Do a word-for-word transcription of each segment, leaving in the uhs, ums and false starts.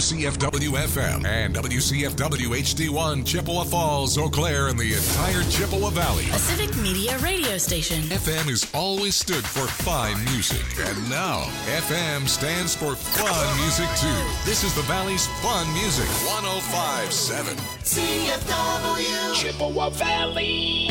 C F W F M and W C F W H D one, Chippewa Falls, Eau Claire, and the entire Chippewa Valley. A civic media radio station. F M has always stood for fine music, and now F M stands for fun music too. This is the Valley's fun music, one oh five point seven. C F W Chippewa Valley.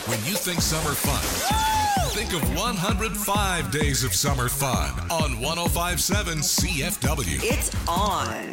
When you think summer fun, think of one hundred five days of summer fun on one oh five point seven C F W. It's on.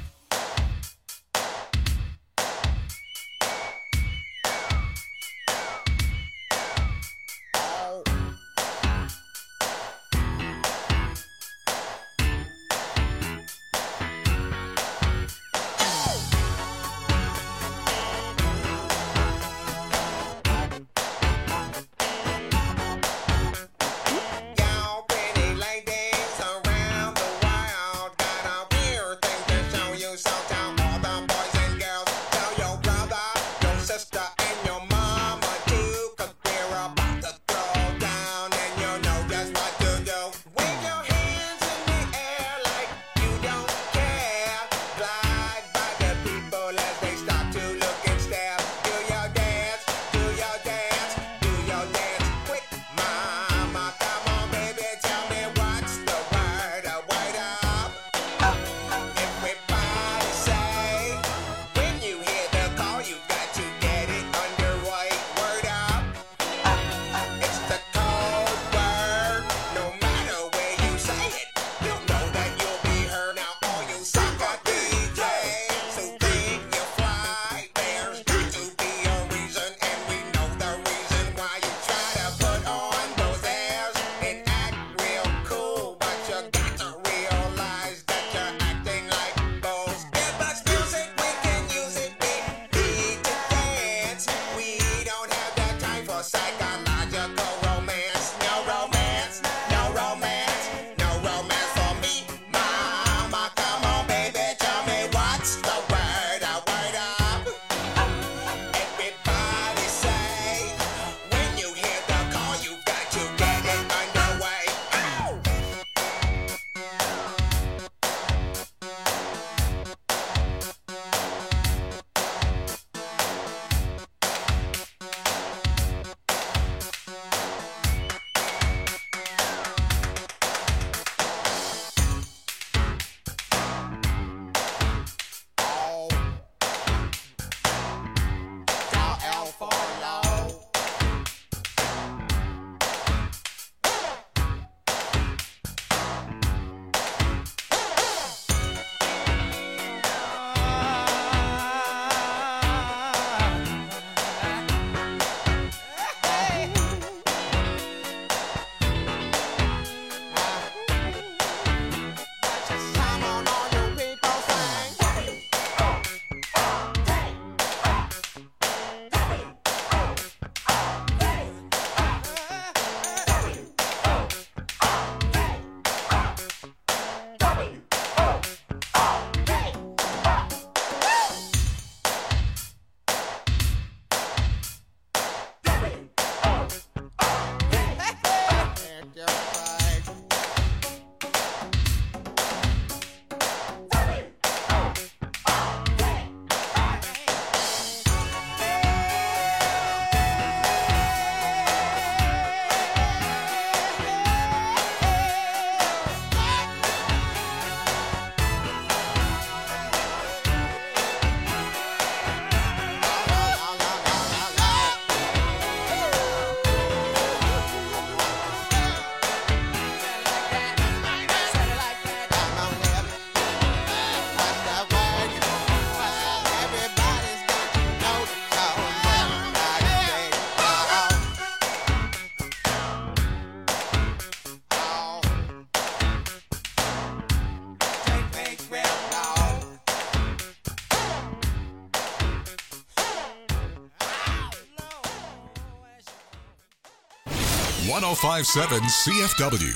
one oh five point seven C F W.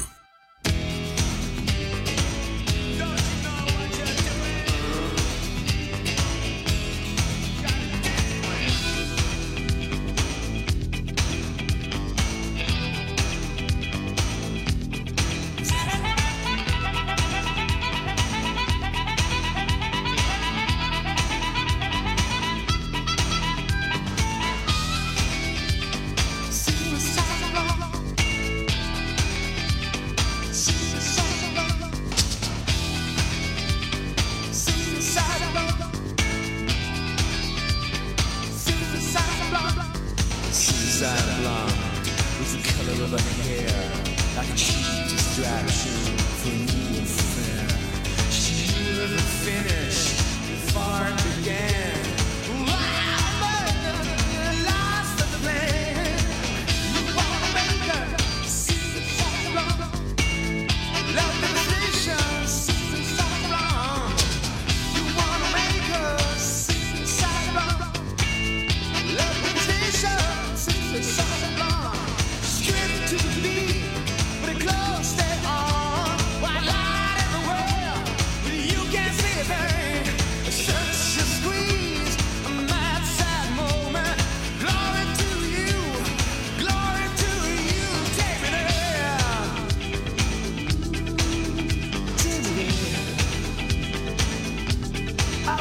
of her hair, like a cheap distraction for a new affair. She knew the finish before it began. Lost of the plan. You wanna make her see it's wrong. Love devastation, see it's wrong. You wanna make her see it's wrong. Love devastation, see it's wrong. Straight to the beat, but it close stay on. White light everywhere, but you can't see a thing. Such a squeeze, a mad sad moment. Glory to you, glory to you. Take me there, take me there. Oh.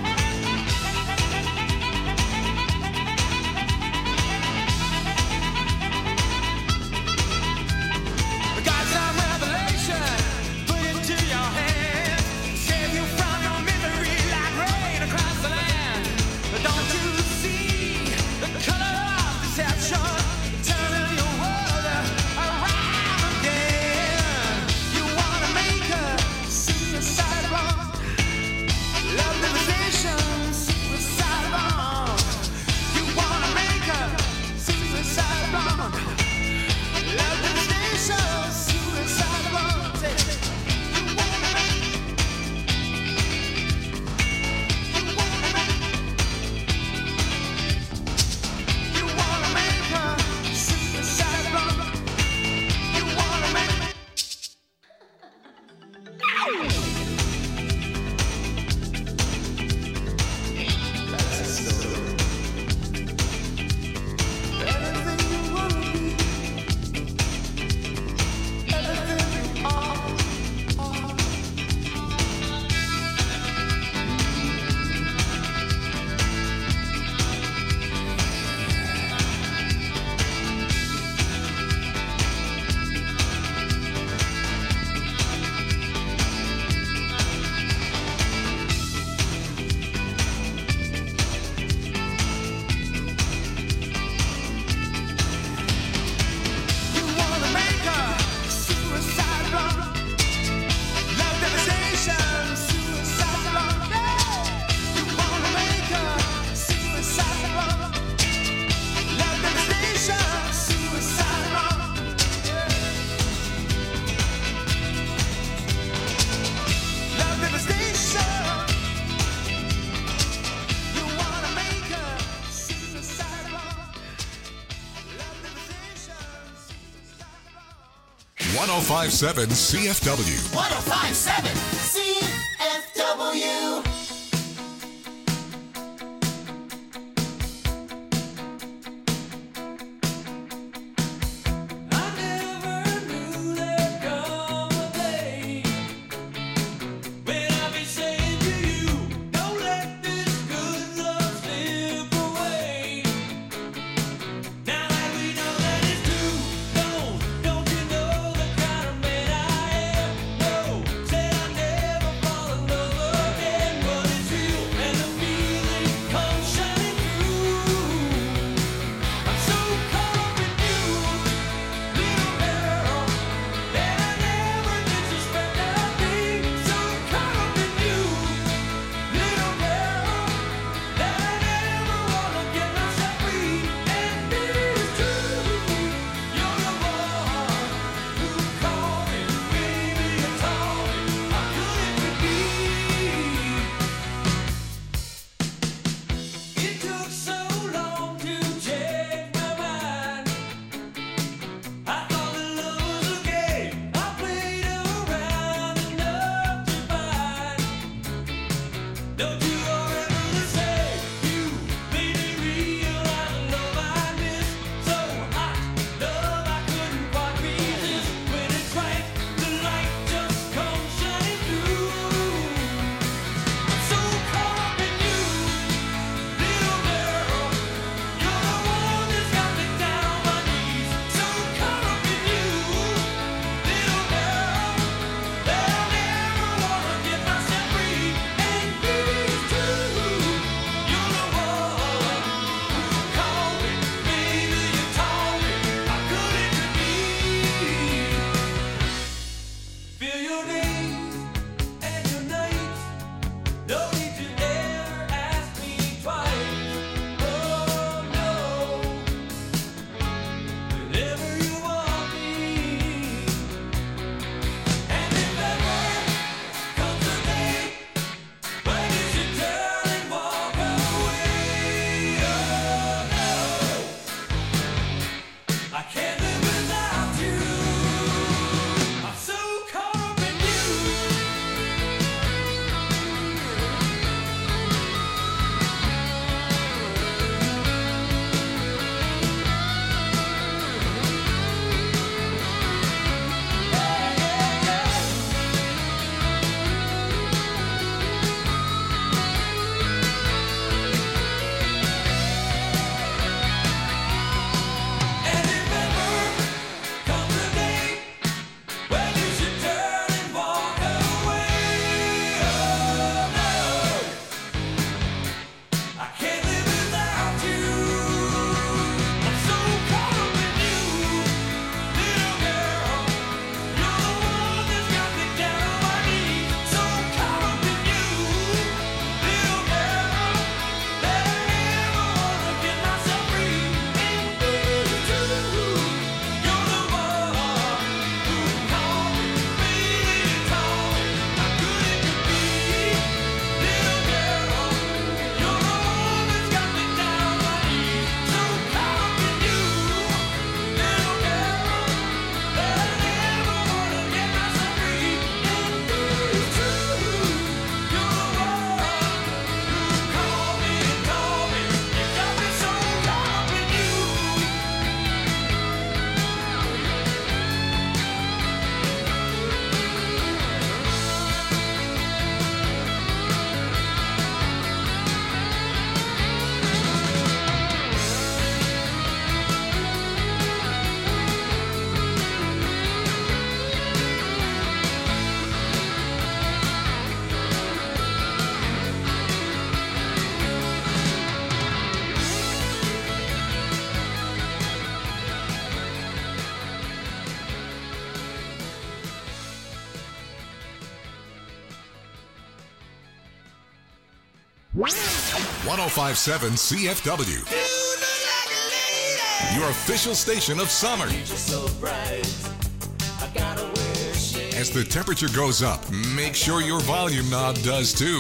Got some revelation, put it to your hand. Save you from your misery like rain across the land. Don't you see the color of deception? Turning your world around again. You wanna make her suicide wrong. Love devastation, suicide wrong. You wanna make her suicide wrong. Love devastation, suicide wrong. You wanna make, you wanna make, you wanna make her suicide wrong. You wanna make. That's the story. Everything you wanna be, everything you are, are. You wanna make her suicide wrong. Love devastation, suicide wrong. You wanna make her suicide wrong. Love devastation, suicide wrong. Love devastation. You wanna make her suicide wrong. Love devastation, suicide wrong. one oh five point seven C F W. one oh five point seven C F W. I never knew there'd come a day when I'd be saying to you, don't let this good love slip away. Now that we know that it's true, don't, don't you know the kind of man I am? No, said I never one oh five point seven C F W. Your official station of summer. As the temperature goes up, make sure your volume knob does too.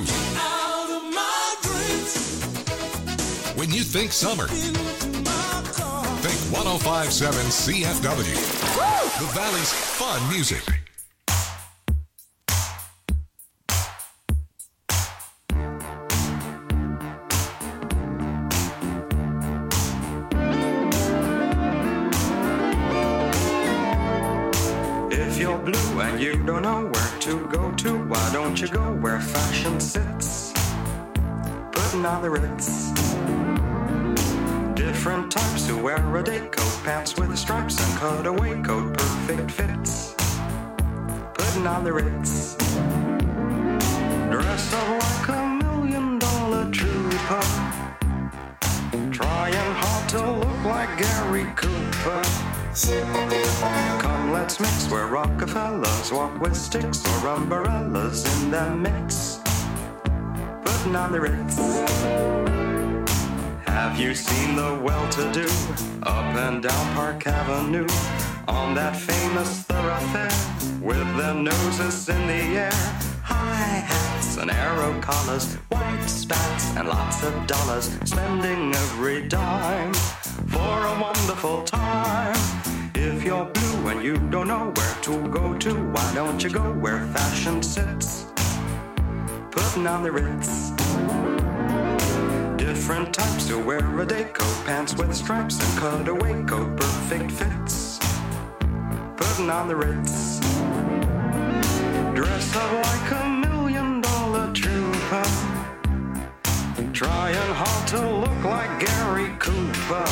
When you think summer, think one oh five point seven C F W. The Valley's fun music. If you're blue and you don't know where to go to, why don't you go where fashion sits? Putting on the Ritz. Different types who wear a day coat, pants with stripes and cutaway coat, perfect fits. Putting on the Ritz. Dressed up like a million dollar trooper, trying hard to look like Gary Cooper. Come, let's mix where Rockefellers walk with sticks or umbrellas in their mix. Putting on the Ritz. Have you seen the well-to-do up and down Park Avenue on that famous thoroughfare with their noses in the air? High hats and arrow collars, white spats and lots of dollars, spending every dime for a wonderful time. If you're blue and you don't know where to go to, why don't you go where fashion sits? Putting on the Ritz. Different types who wear a day coat, pants with stripes and cutaway coat, perfect fits. Putting on the Ritz. Dressed up like a million dollar trooper, trying hard to look like Gary Cooper.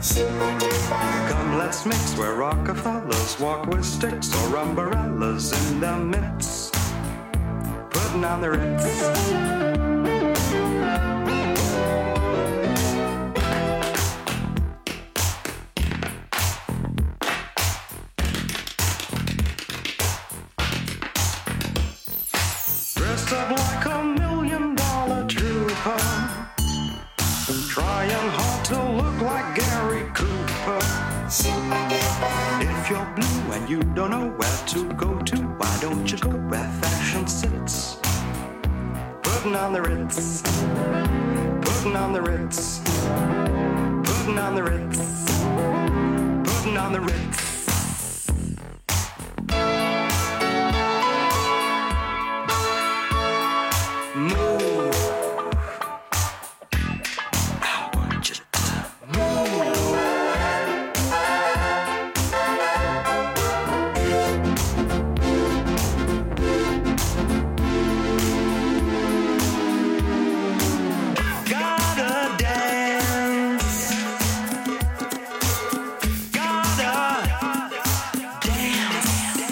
Come, let's mix where Rockefellers walk with sticks or umbrellas in their midst. Putting on the Ritz. Dressed up like a million dollar trooper, trying hard to look like Gary Cooper. If you're blue and you don't know where to go to, why don't you go where fashion sits? Putting on the Ritz. Putting on the Ritz. Putting on the Ritz. Putting on the Ritz. Move. I want you to move. Gotta dance. Gotta dance.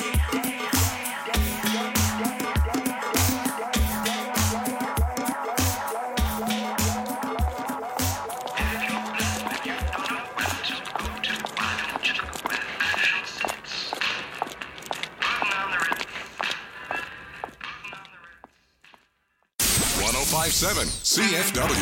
one oh five point seven C F W.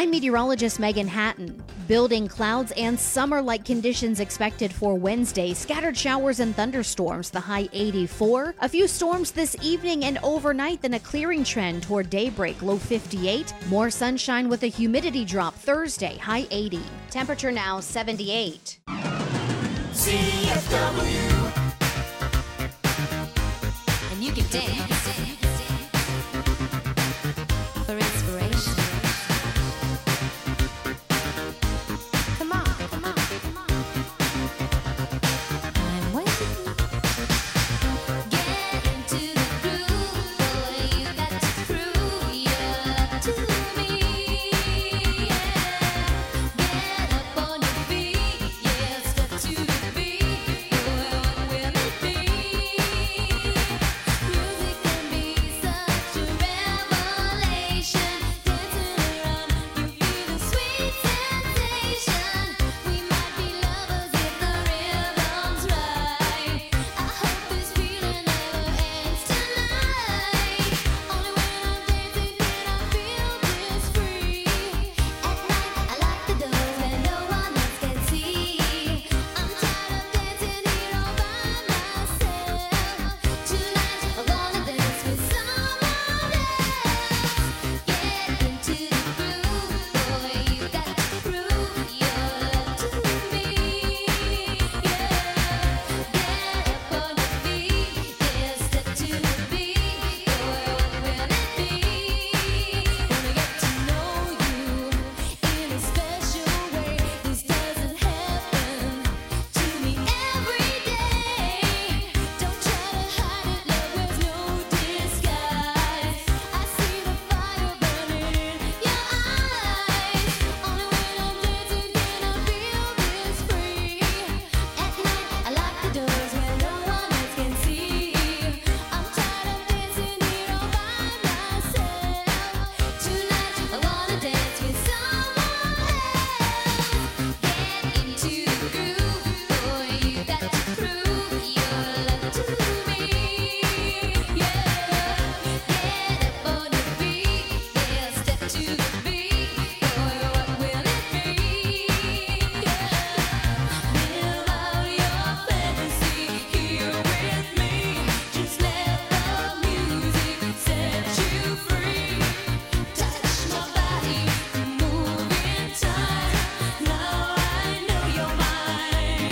I'm meteorologist Megan Hatton. Building clouds and summer-like conditions expected for Wednesday. Scattered showers and thunderstorms, the high eighty-four. A few storms this evening and overnight, then a clearing trend toward daybreak, low fifty-eight. More sunshine with a humidity drop Thursday, high eighty. Temperature now seventy-eight. C F W. And you can dance for inspiration. Come on, come on, come on. I'm waiting. Get into the groove, boy. You got to prove your love to me. Yeah. Get up on your feet, yeah. Step to the beat, boy. What will it be? Music can be such a revelation. Dancing around, you feel the sweet sensation. We might be lovers if the rhythm's right. I hope this feeling never ends tonight. Only when I'm dancing can I feel this free. At night I lock the doors where no one else can see. I'm tired of dancing here all by myself. Tonight I wanna dance with someone else. Get into the groove, boy. You got to prove your love to me. Yeah. Get up on your feet, yeah. Step to the beat, boy. What will it be? Wanna get to know you in a special way. This doesn't happen to me every day. Don't try to hide it, love wears no disguise. I see the fire burning in your eyes. Only when I'm dancing can I feel this free. At night I lock the doors where no one else can see. I'm tired of dancing here all by myself. Tonight I wanna dance with someone else. Get into the groove, boy. You got to prove your love to me. Yeah. Get up on your feet, yeah. Step to the beat, boy. What will it be? Yeah. Live out your fantasy here with me. Just let the music set you free. Touch my body, move in time. Now I know you're mine.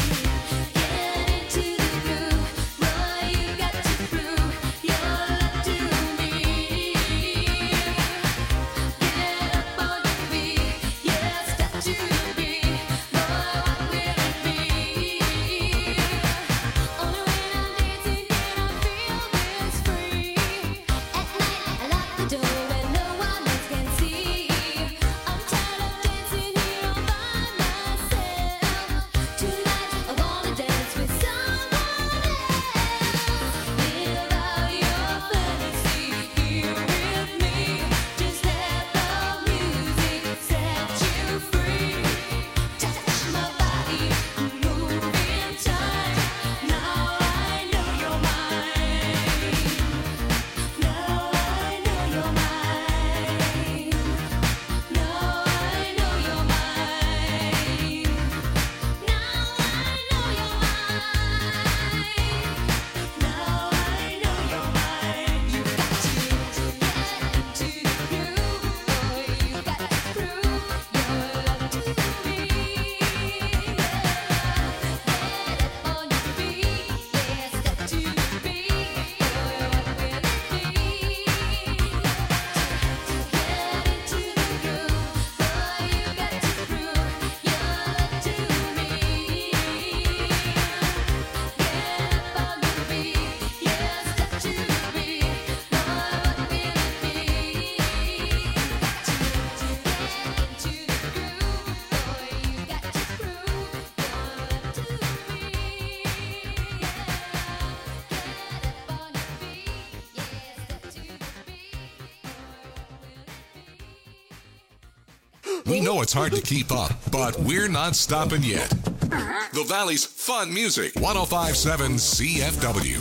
Get into the groove, boy. You got to prove your love to me. Get up on your feet, yeah. Step to the beat, boy. What will it be? Only when I'm dancing can I feel this free. At night I lock the door where no one else can see. I'm tired of dancing here all by myself. Tonight I wanna dance with someone else. Live out your fantasy here with me. Just let the music set you free. Touch my body, move in time. Now I know you're mine. Now I know you're mine. Now I know you're mine. Now I know you're mine. Now I know you're mine. You got to get into the groove, boy. You got to prove your love to me. Yeah. Get up on your feet, yeah. Step to the beat, boy. What will it be? Get into the groove, boy. You got to prove your love to me. Get up on your feet, yeah. Step to the beat, boy. What will it be? Get into the groove, boy. You got to prove your love to me. Get up on your feet, yeah. Step to the beat, boy. We know it's hard to keep up, but we're not stopping yet. The Valley's fun music, one oh five point seven C F W.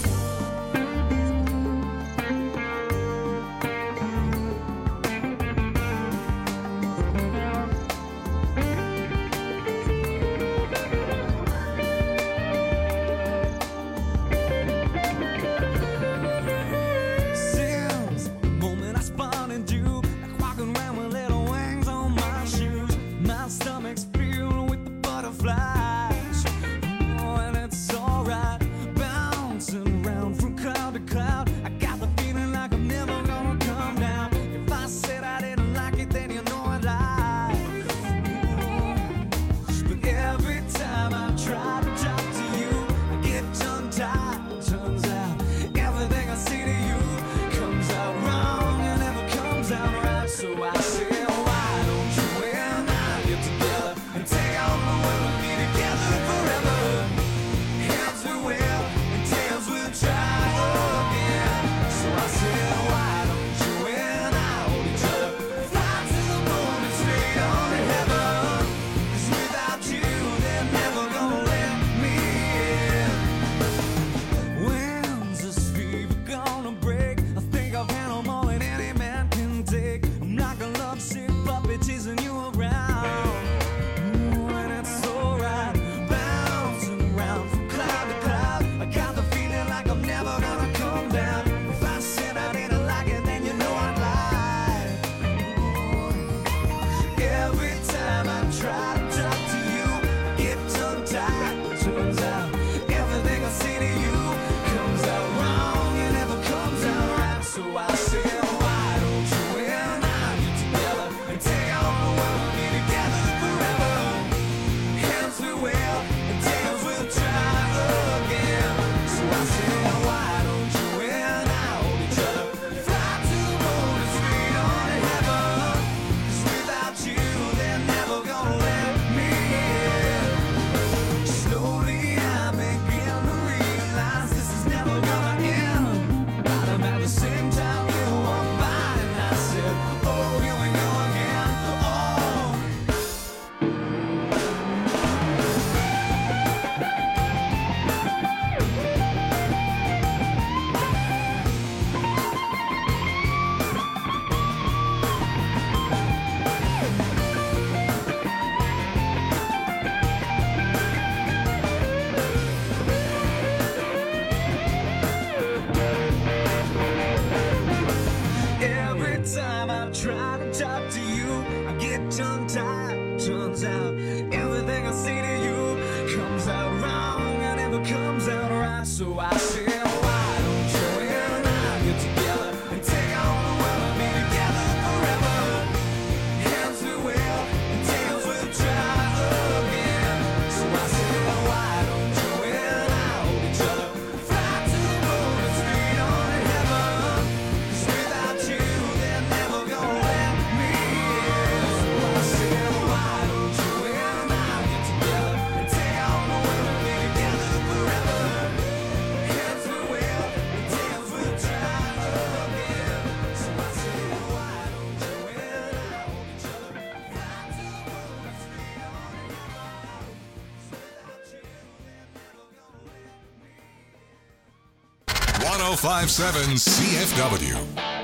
oh five point seven C F W.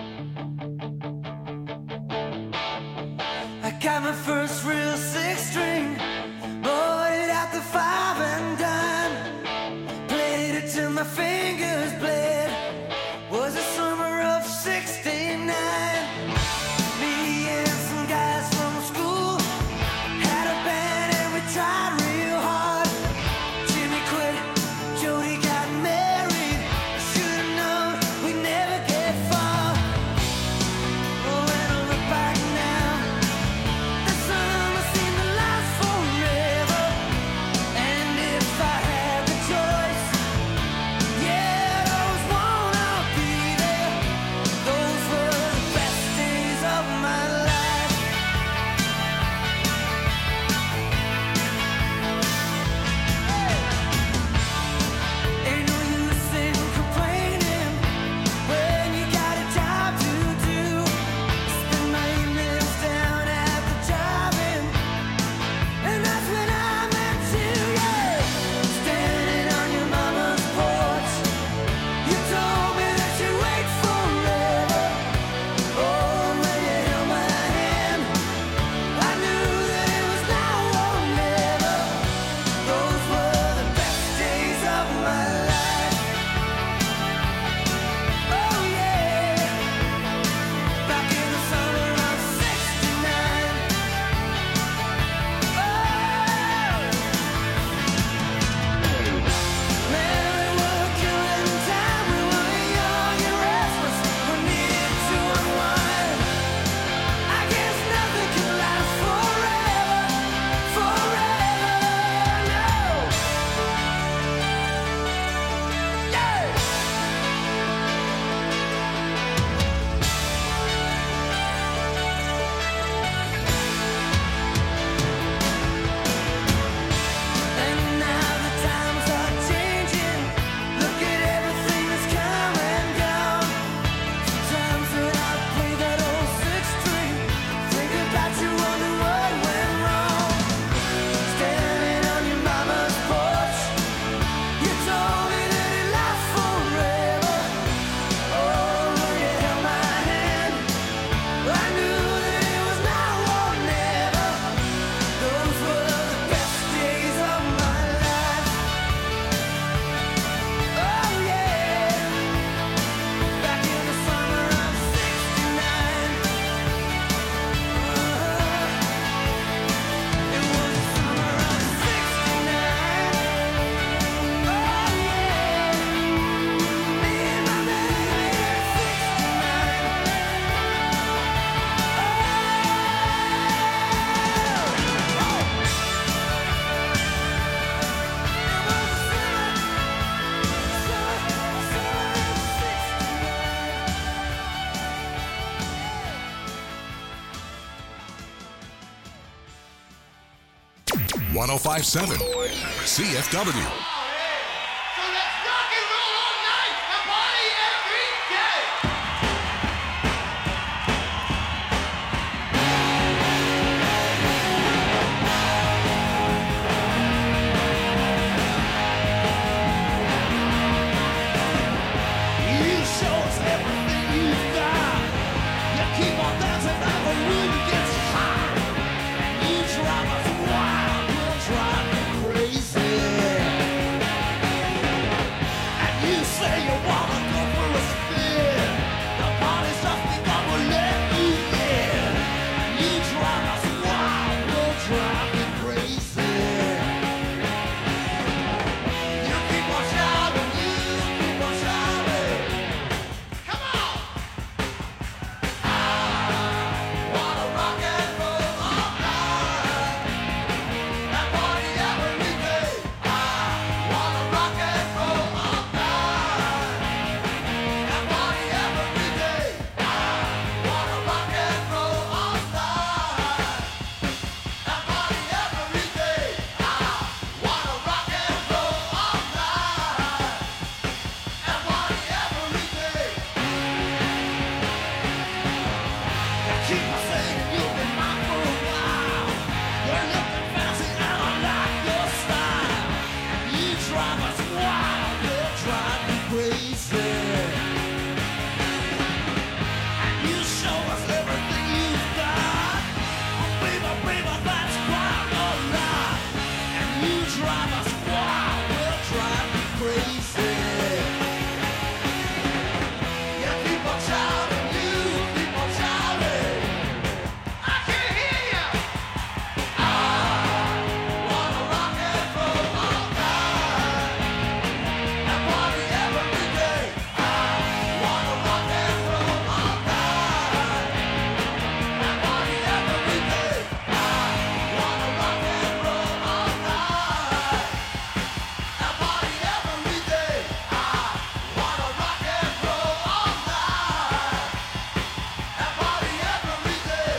I got my first real six string, bought it at the five and dime, played it till my fingers bled. Was the summer of sixty-nine. Me and some guys from school had a band and we tried real hard. Jimmy quit, Jody got married. Should've known we'd never get far. Oh, when I look back now, the summer seemed to last forever. And if I had the choice, yeah, those wanna be there. Those were the best days of my life. Ain't no use in complaining when you got a job to do. Spend my evenings down at the drive-in, and that's when I met you, yeah. Standing on your mama's porch, you told me that you'd wait forever. Oh, when you held my hand, I knew that it was now or never. Those were the best days of my life. Oh yeah, back in the summer of sixty-nine. Oh, man, we were killing time. We were young and restless. We needed to unwind. I guess nothing can last forever, forever, no. Yeah. And now the times are changing. Look at everything that's come and gone. Sometimes when I play that old six string, think about you, wonder what went wrong. Standing on your mama's porch, you told me that it lasts forever. Oh, when you held my hand, I knew that it was now or never. Those were the best days of my life. Oh yeah, back in the summer of sixty-nine. It was the summer of sixty-nine. Oh yeah, me and my baby at one oh five point seven C F W. So let's rock and roll all night and party every day. You show us everything you've got. You keep on dancing and the room gets hot. And you drive us wild, you drive me crazy. drive us wild, will drive you crazy. You keep on shouting, you keep on shouting. I can't hear you. I wanna rock and roll all night and party every day. I wanna rock and roll all night and party every day. I wanna rock and roll all night and party every day. I wanna rock and roll all night and party every day.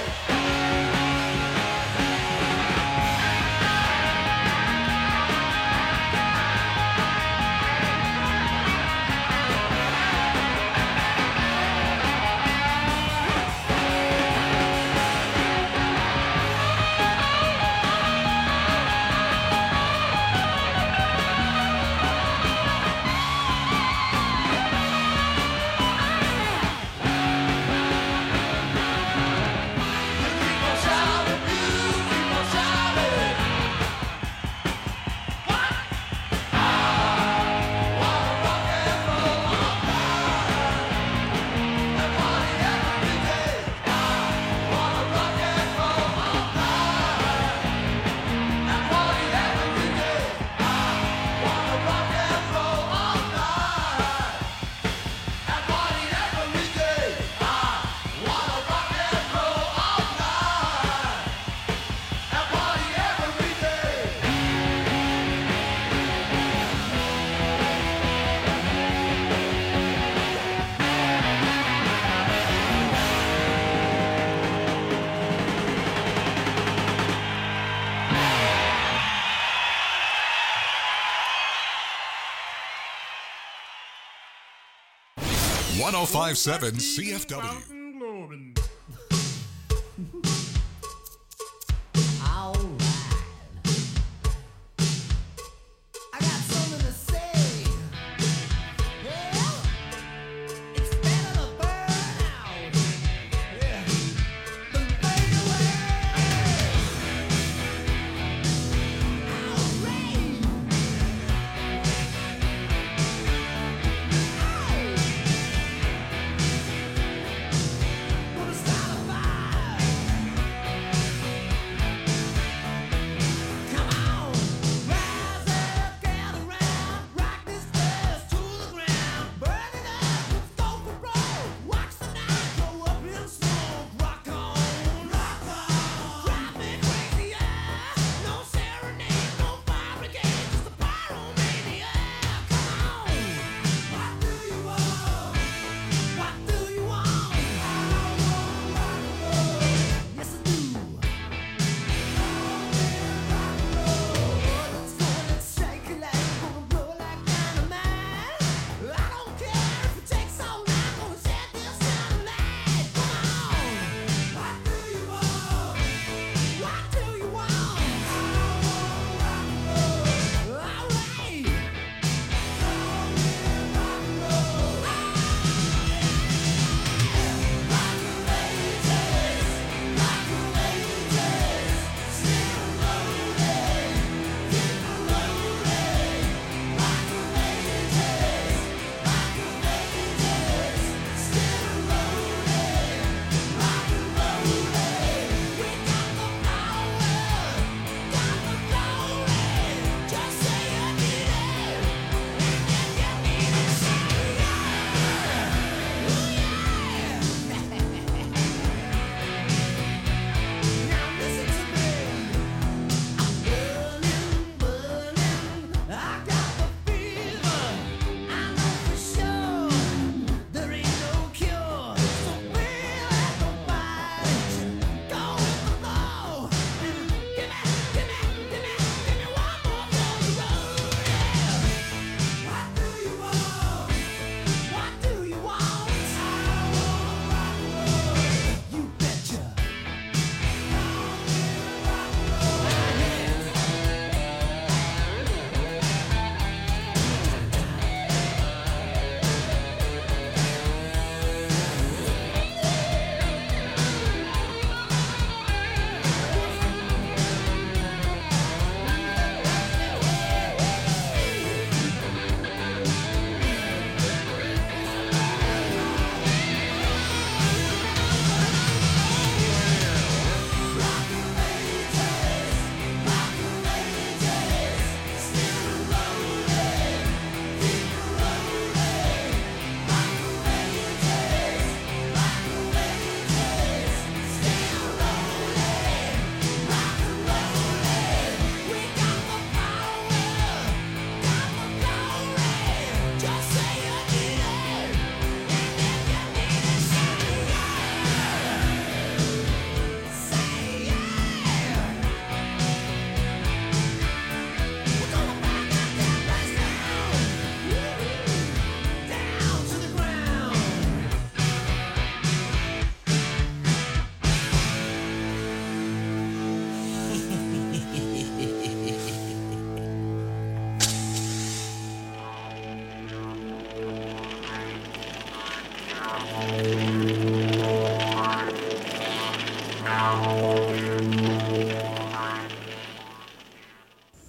You keep on shouting, you keep on shouting. What? I wanna rock and roll all night and party every day. I wanna rock and roll all night and party every day. I wanna rock and roll all night and party every day. I wanna rock and roll all night and party every day. one oh five point seven C F W. Alright. I got something to say. Yeah. It's better to burn out. Yeah. Than fade away. Alright. Ow.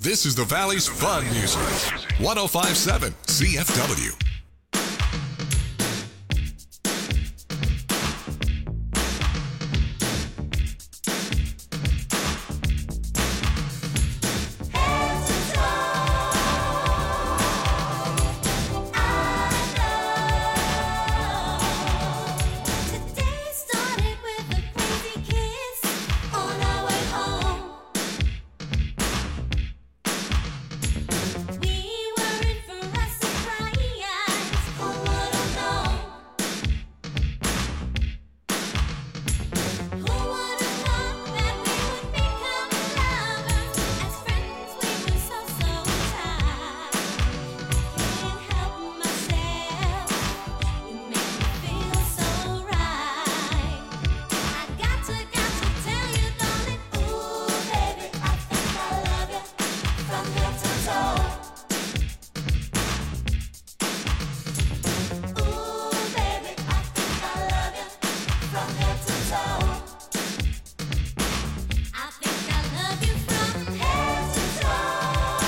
This is the Valley's Fun Music. one oh five point seven C F W. Today started with a crazy kiss on our way home. We were in for a surprise. Who would have known? Who would have thought that we would become lovers? As friends, we were so so tight. Can't help myself. You make me feel so right. I got to, got to tell you, darling. Ooh, baby, I think I love you from head to toe. Ooh, baby, I think I love you from head to toe. I think I love you from head to toe.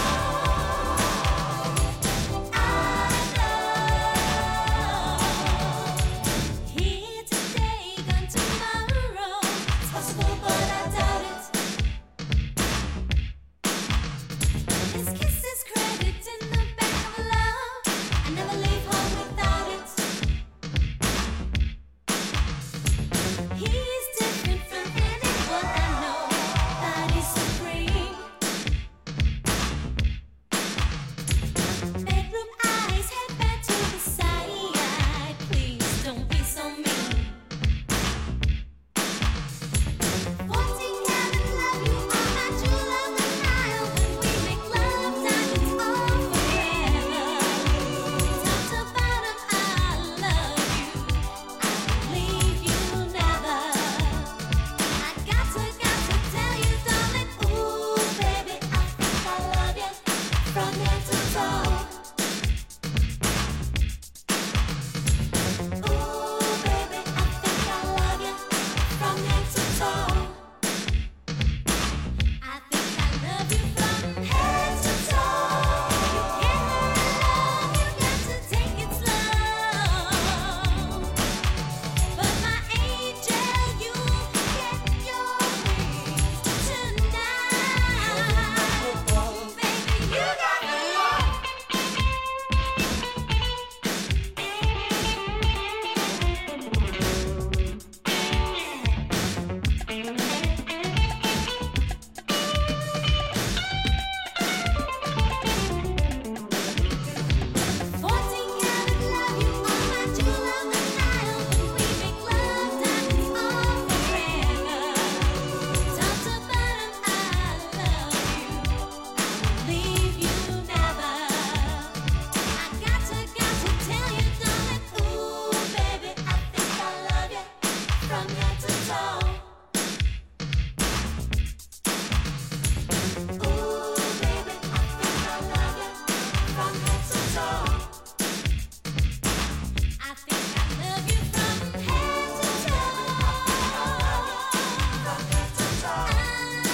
I know. Here today, gone tomorrow. It's possible, but I doubt it. This kiss is credit in the back of love. I never leave home without it. He's different from anyone I know, but he's supreme. Bedroom eyes, head back to the side. Please don't be so mean. Fourteen karat love, you are my true love and Nile. When we make love, diamonds all forever. Top to bottom, I love you. I leave you never. I got to, got to tell you, darling. Ooh, baby, I think I love you from head to toe. Ooh, baby, I think I love you from head to toe. I think I love you from head to toe. You can't love, you got to take it slow. But my angel, you get your wings tonight. Baby, you got me. Fourteen karat love, you are my true love and Nile. When we make love, diamonds all forever. Top to bottom, I love you. Leave you never. I got to, got to tell you, darling. Ooh, baby, I think I love you from head to toe. Ooh, baby, I think I love you from head to toe. I think I love you from head to toe. From head to toe. I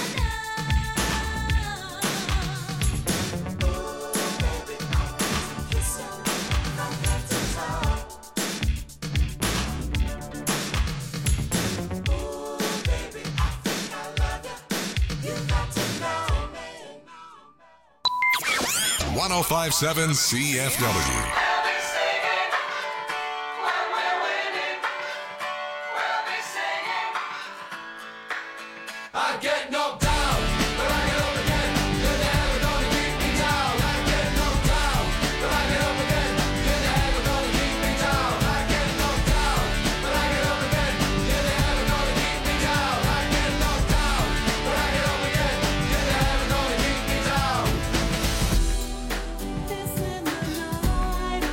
know. Ooh, baby, I want to kiss you from head to toe. Ooh, baby, I think I love you. You got to know me. one oh five point seven C F W. I get knocked down, but I get up again. You're never gonna keep me down. I get knocked down, but I get up again. You're never gonna keep me down. I get knocked down, but I get up again. You're never gonna keep me down. I get knocked down, but I get up again. You're never gonna keep me down. This in the night.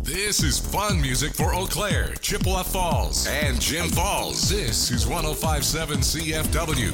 This is fun music for Eau Claire, Chippewa Falls, and Jim Falls. This is one oh five point seven C F W.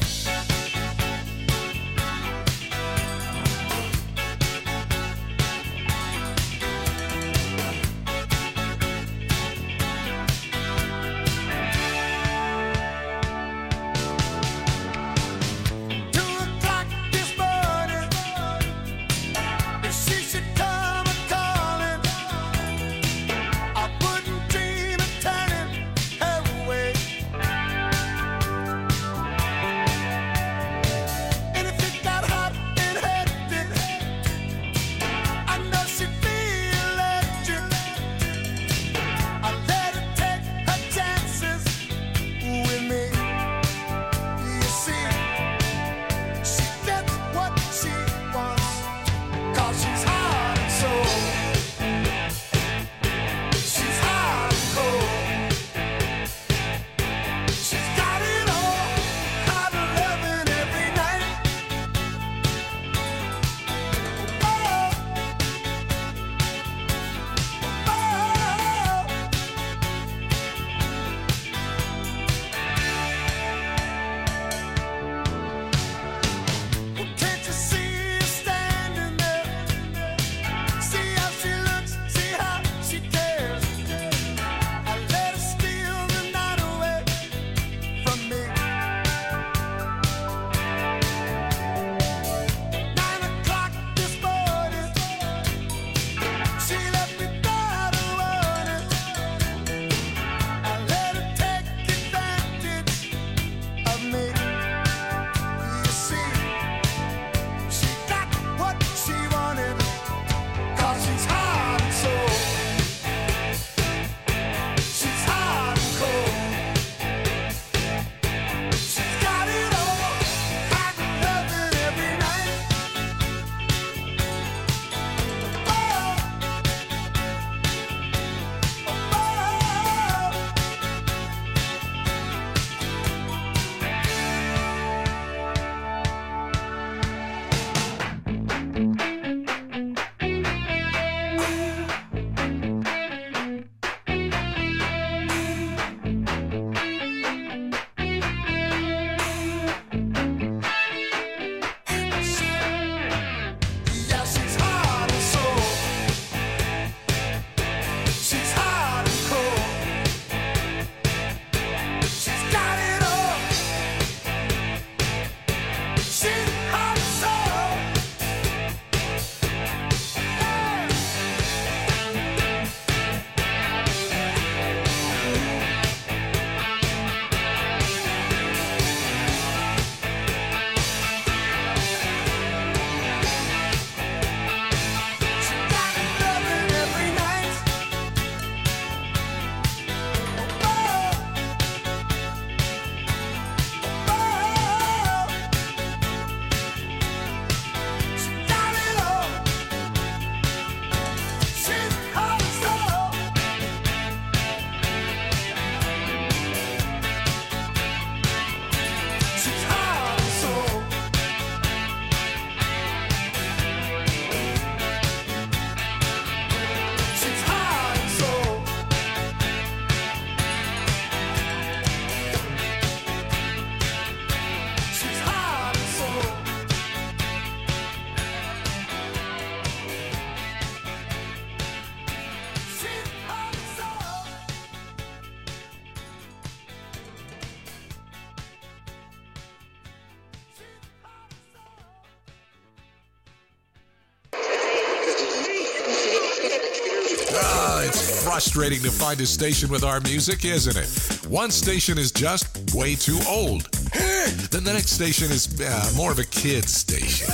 It's frustrating to find a station with our music, isn't it? One station is just way too old. Then the next station is uh, more of a kid's station.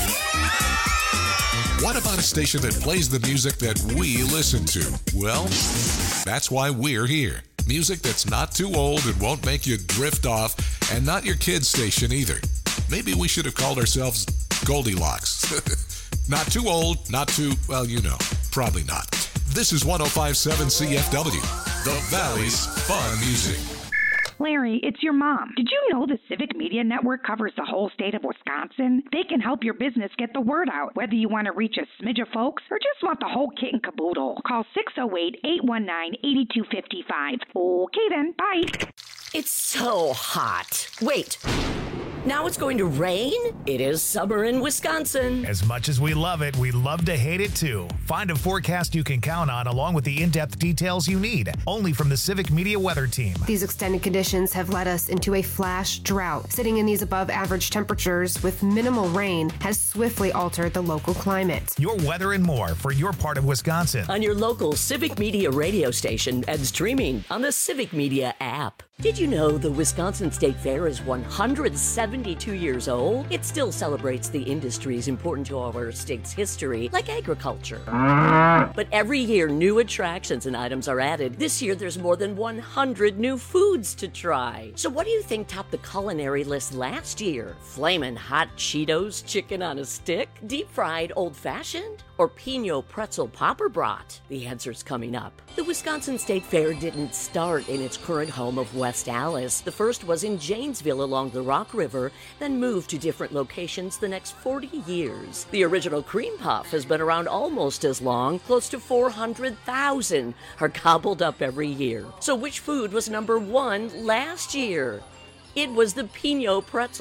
What about a station that plays the music that we listen to? Well, that's why we're here. Music that's not too old and won't make you drift off, and not your kid's station either. Maybe we should have called ourselves Goldilocks. Not too old, not too, well, you know, probably not. This is one oh five point seven C F W, the Valley's Fun Music. Larry, it's your mom. Did you know the Civic Media Network covers the whole state of Wisconsin? They can help your business get the word out, whether you want to reach a smidge of folks or just want the whole kit and caboodle. Call six oh eight, eight one nine, eight two five five. Okay then, bye. It's so hot. Wait. Now it's going to rain? It is summer in Wisconsin. As much as we love it, we love to hate it too. Find a forecast you can count on along with the in-depth details you need, only from the Civic Media Weather Team. These extended conditions have led us into a flash drought. Sitting in these above average temperatures with minimal rain has swiftly altered the local climate. Your weather and more for your part of Wisconsin. On your local Civic Media radio station and streaming on the Civic Media app. Did you know the Wisconsin State Fair is one hundred seventy-two years old? It still celebrates the industries important to our state's history, like agriculture. But every year, new attractions and items are added. This year, there's more than one hundred new foods to try. So what do you think topped the culinary list last year? Flamin' hot Cheetos chicken on a stick? Deep-fried old-fashioned? Or Pinot pretzel popper brat? The answer's coming up. The Wisconsin State Fair didn't start in its current home of West Allis. The first was in Janesville along the Rock River, then moved to different locations the next forty years. The original cream puff has been around almost as long. Close to four hundred thousand are gobbled up every year. So which food was number one last year? It was the Pinot pretzel.